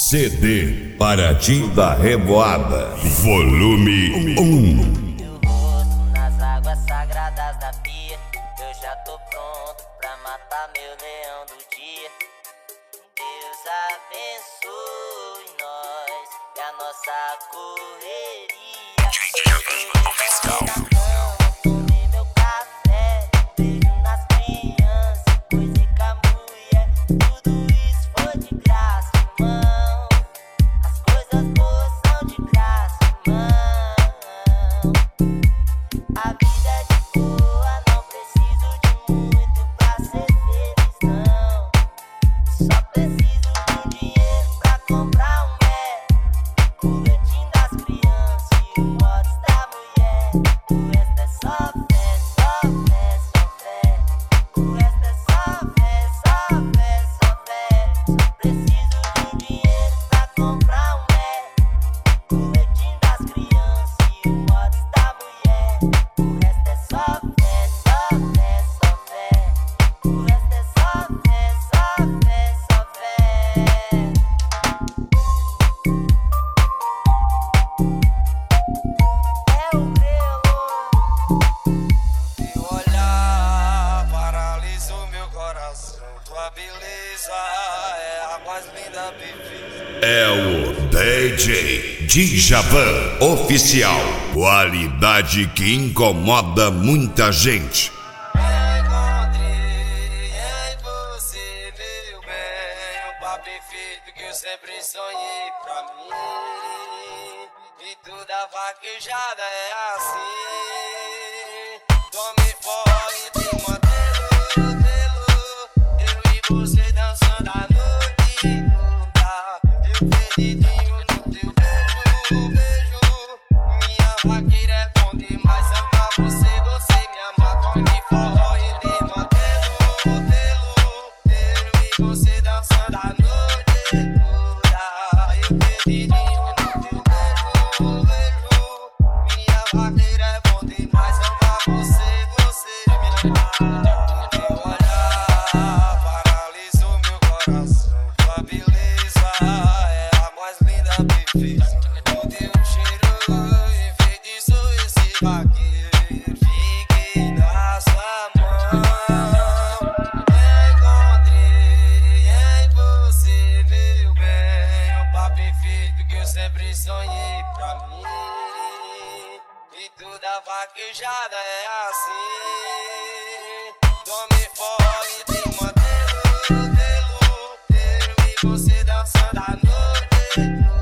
CD Paraty da Revoada, volume 1. Eu rosto nas águas sagradas da pia. Eu já tô pronto pra matar meu leão do dia. Deus abençoe nós e a nossa correria. Tomei meu café, beijo nas crianças, música, mulher, tudo isso foi de graça, irmão. As coisas boas são de graça, irmão. A vida é de boa, não preciso de muito pra ser feliz, não. Só preciso de dinheiro pra comprar um Mac, o leitinho das crianças e o Watts da mulher. O resto é só fé, só fé, só fé. O resto é só fé, só fé, só fé. Só preciso de dinheiro pra comprar um Mac, o leitinho das crianças e o Watts da mulher. O resto é só fé, só fé, só fé. O resto é só fé, só fé, só fé. É o grelo. Teu olhar paralisa o meu coração. Tua beleza é a mais linda perfeita. É o DJ Djavan Oficial, qualidade que incomoda muita gente. Encontrei em você, meu bem, o par perfeito que eu sempre sonhei pra mim. E toda vaquejada é assim. Tome fora e te modelo, eu e você dançando a noite toda. Eu perdidinho no teu beijo. Minha vaqueira é bom demais, amar você, você me ama. Tome fora e te modelo, eu e você dançando a noite toda. Eu perdidinho no teu beijo. Minha vaqueira é bom demais, amar você, você me ama. Teu olhar paralisou meu coração. Tua beleza é a mais linda perfeita. O teu cheiro enfeitiçou esse vaqueiro. Fiquei na sua mão. Encontrei em você, meu bem, o par perfeito que eu sempre sonhei pra mim. E toda vaquejada é assim. Tome fora e te modelo, eu e você dançando a noite toda.